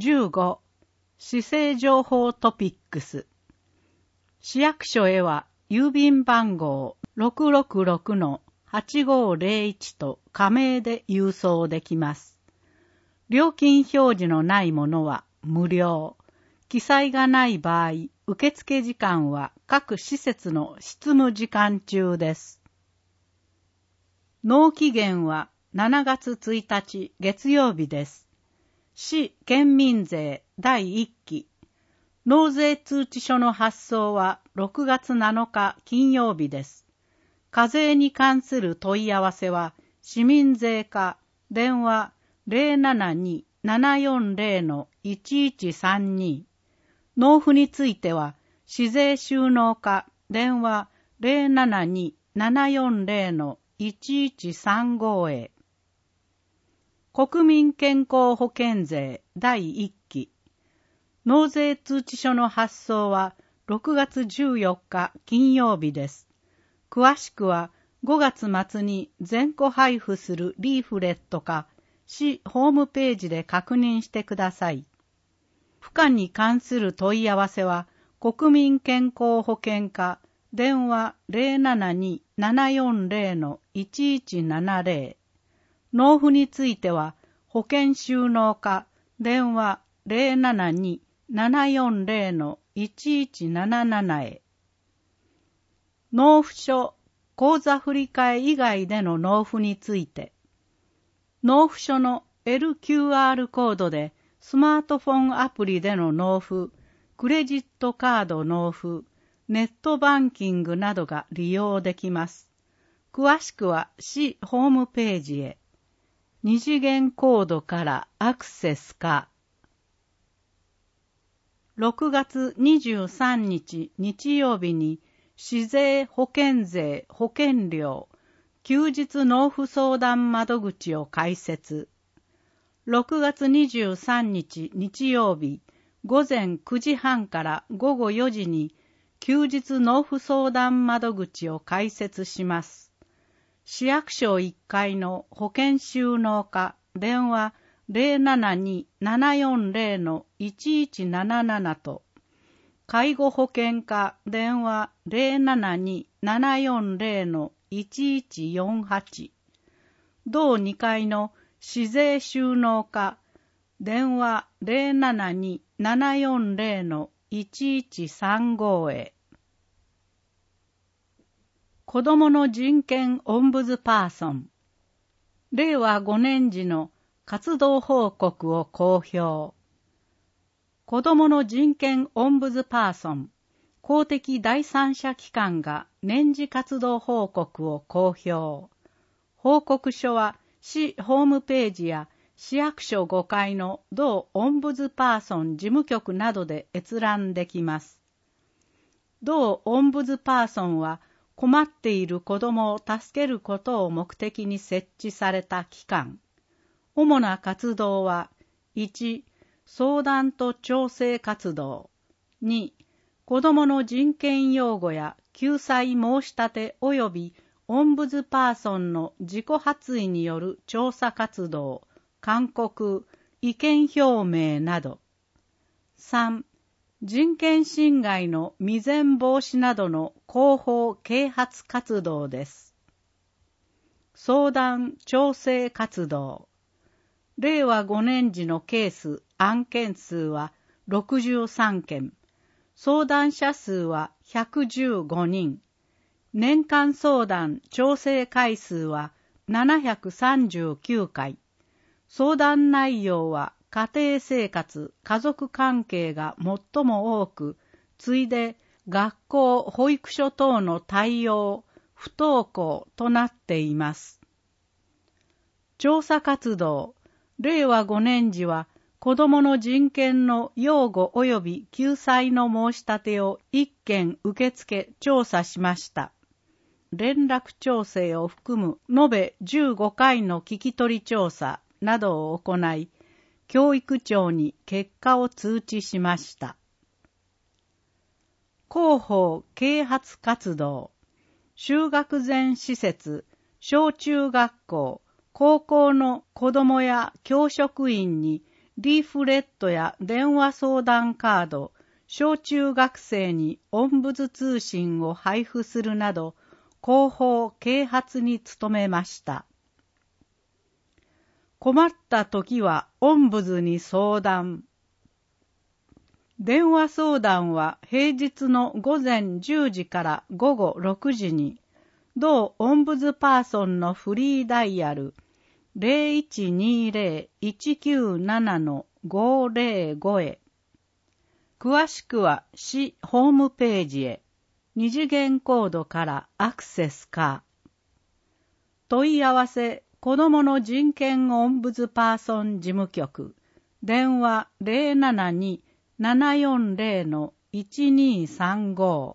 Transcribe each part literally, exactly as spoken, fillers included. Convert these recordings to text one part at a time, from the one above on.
じゅうご、市政情報トピックス。市役所へは郵便番号 ろくろくろくのはちごーぜろいち と仮名で郵送できます。料金表示のないものは無料。記載がない場合、受付時間は各施設の執務時間中です。納期限はしちがつついたち月曜日です。市県民税だいいっき。納税通知書の発送はろくがつなのか金曜日です。課税に関する問い合わせは市民税課電話 ゼロななにーななよんゼロのいちいちさんに。納付については市税収納課電話 ゼロななにーななよんゼロのいちいちさんご へ。国民健康保険税だいいっき。納税通知書の発送はろくがつじゅうよっか金曜日です。詳しくはごがつ末に全戸配布するリーフレットか市ホームページで確認してください。付加に関する問い合わせは国民健康保険課電話 ゼロななにーななよんゼロのいちいちななゼロ。納付については保険収納課電話 ゼロななにーななよんゼロのいちいちなななな へ。納付書、口座振替以外での納付について、納付書の エルキューアール コードでスマートフォンアプリでの納付、クレジットカード納付、ネットバンキングなどが利用できます。詳しくは市ホームページへ。二次元コードからアクセスか。ろくがつにじゅうさんにち日曜日に市税保険税保険料休日納付相談窓口を開設。ろくがつにじゅうさんにち日曜日午前くじはんからごごよじに休日納付相談窓口を開設します。市役所いっかいの保険収納課電話ゼロななにーななよんゼロのいちいちななななと介護保険課電話 ゼロななにーななよんゼロのいちいちよんはち。同にかいの市税収納課電話 ゼロななにーななよんゼロのいちいちさんご へ。子どもの人権オンブズパーソンれいわごねん時の活動報告を公表。子どもの人権オンブズパーソン公的第三者機関が年次活動報告を公表。報告書は市ホームページや市役所ごかいの同オンブズパーソン事務局などで閲覧できます。同オンブズパーソンは困っている子どもを助けることを目的に設置された機関。主な活動は、いち、相談と調整活動。に、子どもの人権擁護や救済申し立て及びオンブズパーソンの自己発意による調査活動、勧告、意見表明など。さん、人権侵害の未然防止などの広報啓発活動です。相談調整活動。れいわごねん時のケース・案件数はろくじゅうさんけん、相談者数はひゃくじゅうごにん、年間相談調整回数はななひゃくさんじゅうきゅうかい、相談内容は家庭生活・家族関係が最も多く、次いで学校・保育所等の対応、不登校となっています。調査活動れいわごねん時は子どもの人権の擁護及び救済の申し立てをいっけん受け付け調査しました。連絡調整を含む延べじゅうごかいの聞き取り調査などを行い、教育庁に結果を通知しました。広報啓発活動、就学前施設、小中学校、高校の子どもや教職員にリーフレットや電話相談カード、小中学生にオンブズ通信を配布するなど、広報啓発に努めました。困った時はオンブズに相談。電話相談は平日の午前じゅうじから午後ろくじに、同オンブズパーソンのフリーダイヤル ゼロいちにゼロ いちきゅうなな ごゼロご へ。詳しくは市ホームページへ、二次元コードからアクセスか。問い合わせ、子どもの人権オンブズパーソン事務局、電話 ゼロななに ななよんゼロ いちにさんご。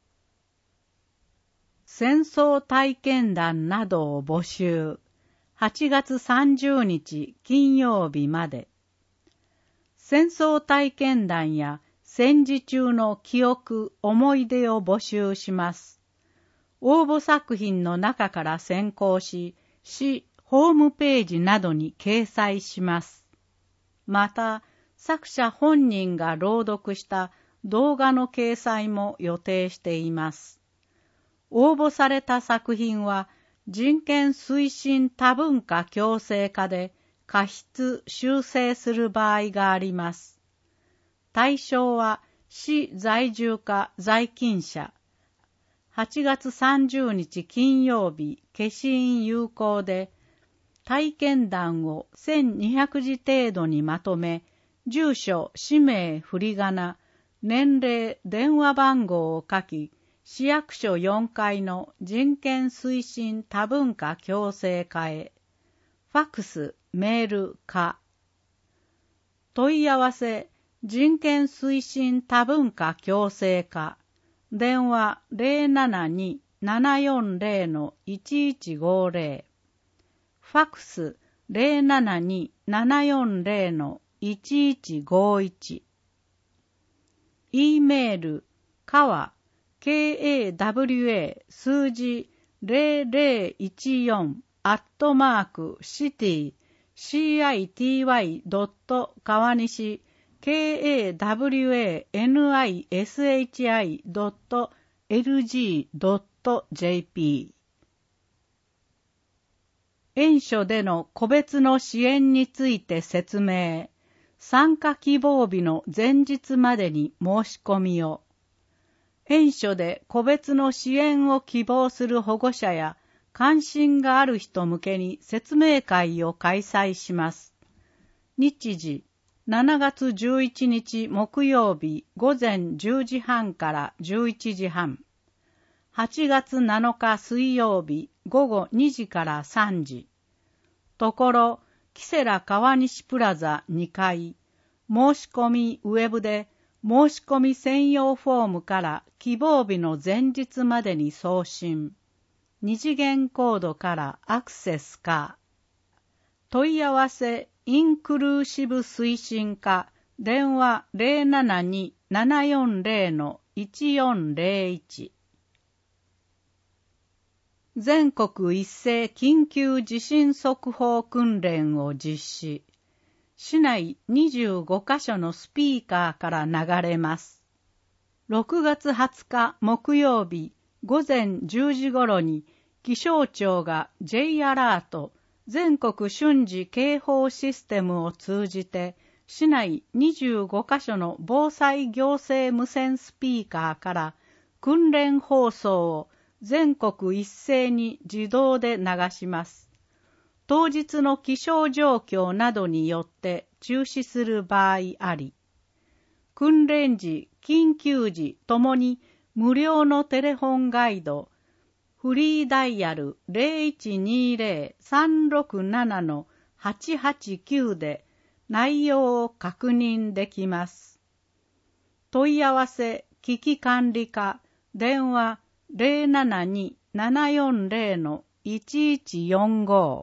戦争体験談などを募集。はちがつさんじゅうにち金曜日まで。戦争体験談や戦時中の記憶、思い出を募集します。応募作品の中から選考し、市ホームページなどに掲載します。また、作者本人が朗読した動画の掲載も予定しています。応募された作品は、人権推進多文化共生化で過失修正する場合があります。対象は市在住か在勤者。はちがつさんじゅうにち金曜日、消印有効で、体験談をせんにひゃくじ程度にまとめ、住所、氏名、振り仮名、年齢、電話番号を書き、市役所よんかいの人権推進多文化共生課へ。ファックス、メール、か。問い合わせ、人権推進多文化共生課。電話 ゼロななに ななよんゼロ いちいちごゼロ。ファックス ゼロななに ななよんゼロ いちいちごいち。E メール、かわ、カワ 数字ゼロゼロいちよんアットマークシティ シーアイティーワイ ドット川西 カワ ナイスエイチアイ ドットエルジー ドットジェーピー。園所での個別の支援について説明。参加希望日の前日までに申し込みを。園所で個別の支援を希望する保護者や関心がある人向けに説明会を開催します。日時、しちがつじゅういちにち木曜日午前じゅうじはんからじゅういちじはん。はちがつなのか水曜日午後にじからさんじ。ところ、キセラ川西プラザにかい。申し込みウェブで、申し込み専用フォームから希望日の前日までに送信。二次元コードからアクセスか。問い合わせインクルーシブ推進課電話 ゼロななに ななよんゼロ いちよんゼロいち。全国一斉緊急地震速報訓練を実施。市内にじゅうごかしょのスピーカーから流れます。ろくがつはつか木曜日午前じゅうじごろに気象庁が J アラート全国瞬時警報システムを通じて市内にじゅうごかしょの防災行政無線スピーカーから訓練放送を全国一斉に自動で流します。当日の気象状況などによって中止する場合あり、訓練時、緊急時ともに無料のテレフォンガイド、フリーダイヤル ゼロいちにゼロ さんろくなな はちはちきゅう で内容を確認できます。問い合わせ危機管理課電話 ゼロななに ななよんゼロ いちいちよんご。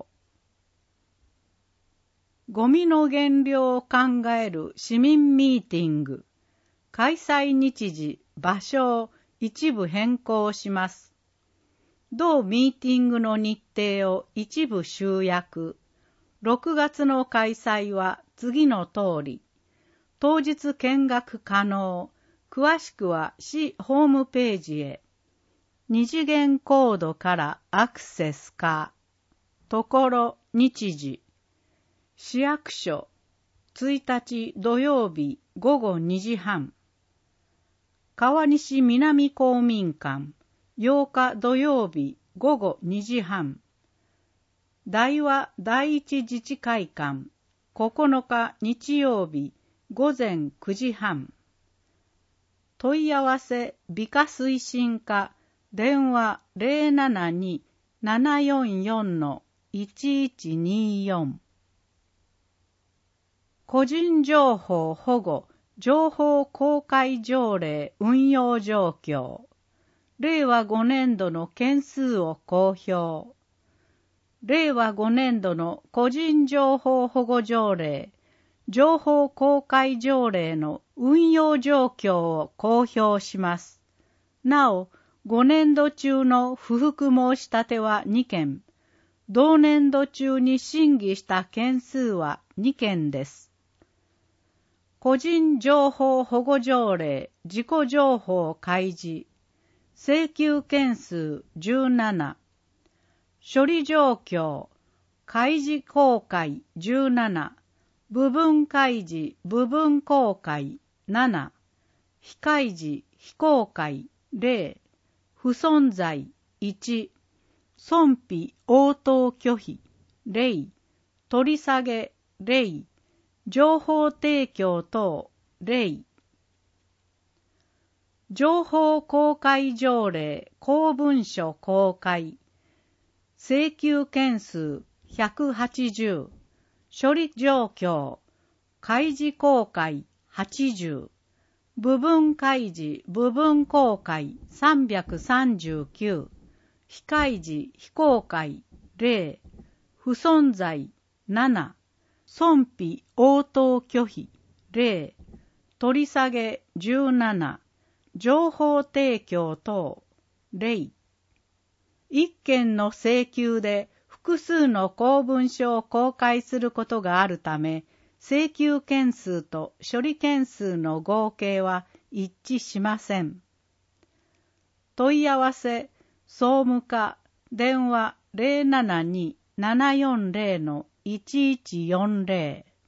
ゴミの減量を考える市民ミーティング。開催日時、場所を一部変更します。同ミーティングの日程を一部集約。ろくがつの開催は次の通り。当日見学可能。詳しくは市ホームページへ。二次元コードからアクセスか。ところ日時。市役所いちにち土曜日午後にじはん。川西南公民館ようか土曜日午後にじはん。大和第一自治会館ここのか日曜日午前くじはん。問い合わせ美化推進課電話 ゼロななに ななよんよん いちいちによん。個人情報保護情報公開条例運用状況。れいわごねんどの件数を公表。れいわごねんどの個人情報保護条例、情報公開条例の運用状況を公表します。なお、ごねんど中の不服申し立てはにけん、同年度中に審議した件数はにけんです。個人情報保護条例自己情報開示請求件数じゅうなな処理状況開示公開じゅうなな部分開示部分公開なな非開示非公開ゼロ不存在いち損否応答拒否ゼロ取り下げゼロ情報提供等ゼロ情報公開条例公文書公開請求件数ひゃくはちじゅう処理状況開示公開はちじゅう部分開示部分公開さんびゃくさんじゅうきゅう非開示非公開ゼロ不存在なな損否応答拒否ゼロ取り下げじゅうなな情報提供等ゼロ一件の請求で複数の公文書を公開することがあるため請求件数と処理件数の合計は一致しません。問い合わせ総務課電話 ゼロななに ななよんゼロ いちいちよんゼロ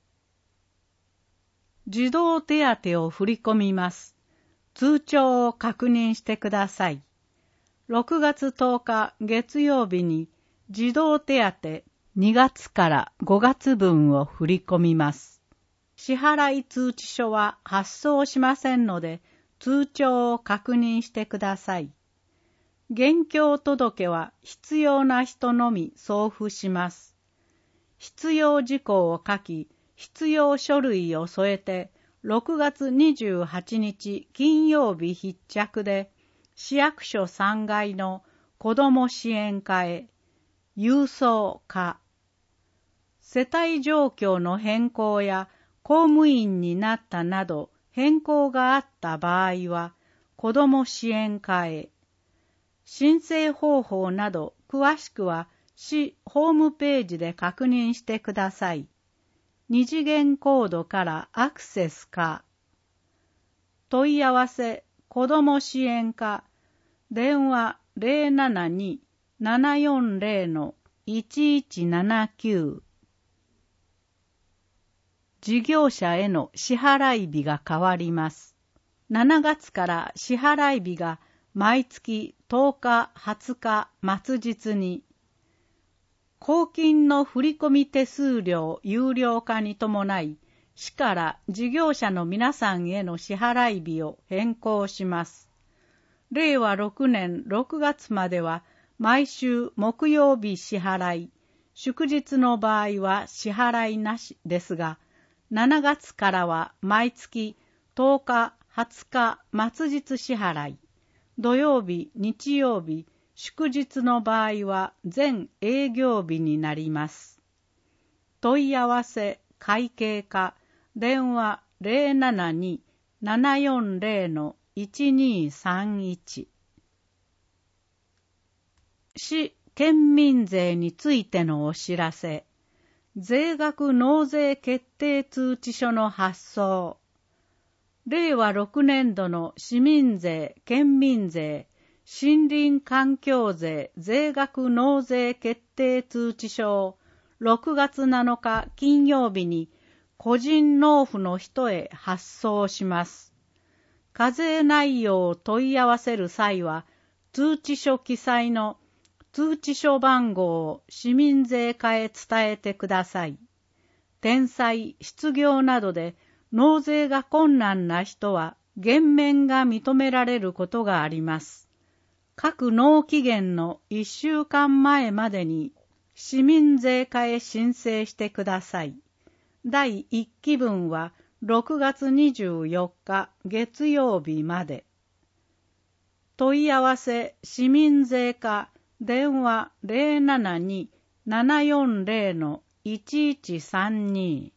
児童手当を振り込みます。通帳を確認してください。ろくがつとおか月曜日に児童手当にがつからごがつ分を振り込みます。支払い通知書は発送しませんので、通帳を確認してください。現況届は必要な人のみ送付します。必要事項を書き、必要書類を添えて、ろくがつにじゅうはちにち金曜日必着で、市役所さんがいの子ども支援課へ、郵送課。世帯状況の変更や公務員になったなど変更があった場合は、子ども支援課へ。申請方法など詳しくは市ホームページで確認してください。二次元コードからアクセスか。問い合わせ子ども支援課電話 ゼロななに ななよんゼロ いちいちななきゅう。事業者への支払い日が変わります。しちがつから支払い日が毎月とおか、はつか末日に、公金の振込手数料有料化に伴い、市から事業者の皆さんへの支払い日を変更します。れいわろくねんろくがつまでは毎週木曜日支払い、祝日の場合は支払いなしですが、しちがつからは毎月とおか、はつか末日支払い、土曜日、日曜日、祝日の場合は全営業日になります。問い合わせ会計課電話 ゼロななに ななよんゼロ いちにさんいち。市県民税についてのお知らせ。 税額納税決定通知書の発送。れいわろくねんどの市民税、県民税、森林環境税税額納税決定通知書をろくがつなのか金曜日に個人納付の人へ発送します。課税内容を問い合わせる際は、通知書記載の通知書番号を市民税課へ伝えてください。転載、失業などで納税が困難な人は減免が認められることがあります。各納期限のいっしゅうかんまえまでに市民税課へ申請してください。だいいっきぶんはろくがつにじゅうよっか月曜日まで。問い合わせ市民税課電話 ゼロななに ななよんゼロ のいちいちさんに。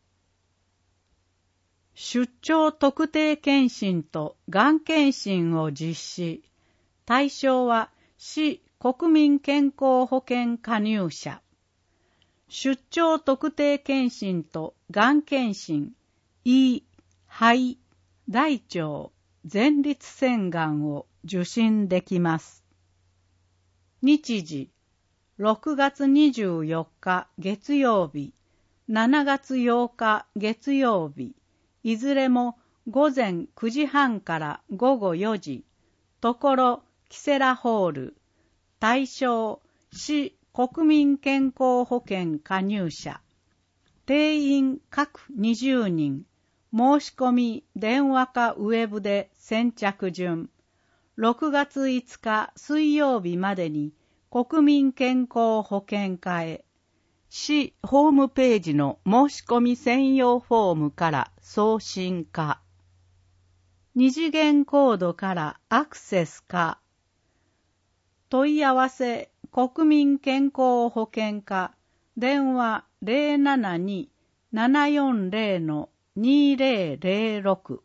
出張特定健診とがん検診を実施。対象は市国民健康保険加入者。出張特定健診とがん検診、胃、肺、大腸、前立腺がんを受診できます。日時、ろくがつにじゅうよっか月曜日、しちがつようか月曜日、いずれもごぜんくじはんからごごよじ、ところキセラホール、対象、市国民健康保険加入者、定員各にじゅうにん、申し込み電話かウェブで先着順、ろくがついつか水曜日までに国民健康保険課へ、市ホームページの申し込み専用フォームから送信か、二次元コードからアクセスか、問い合わせ国民健康保険課電話 ゼロななに ななよんゼロ のにゼロゼロろく。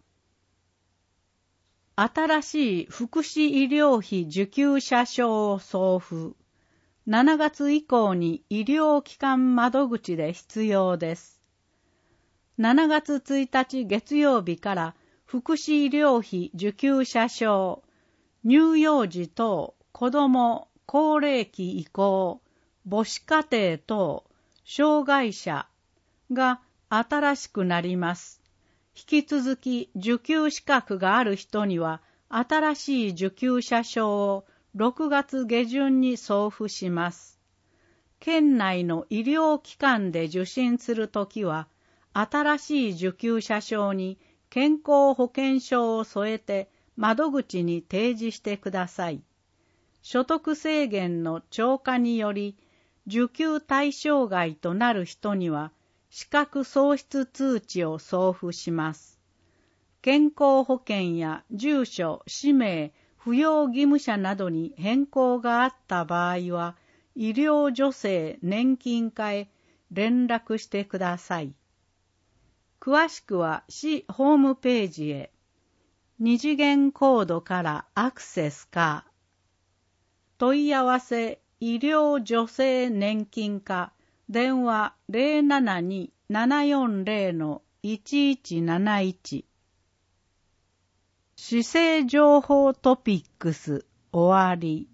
新しい福祉医療費受給者証を送付。しちがつ以降に医療機関窓口で必要です。しちがつついたち月曜日から福祉医療費受給者証、乳幼児等子ども高齢期以降、母子家庭等障害者が新しくなります。引き続き受給資格がある人には新しい受給者証をろくがつげじゅんに送付します。県内の医療機関で受診するときは、新しい受給者証に健康保険証を添えて窓口に提示してください。所得制限の超過により、受給対象外となる人には、資格喪失通知を送付します。健康保険や住所、氏名、扶養義務者などに変更があった場合は、医療助成年金課へ連絡してください。詳しくは市ホームページへ、二次元コードからアクセスか、問い合わせ医療助成年金課電話 ゼロななに ななよんゼロ のいちいちなないち。市政情報トピックス終わり。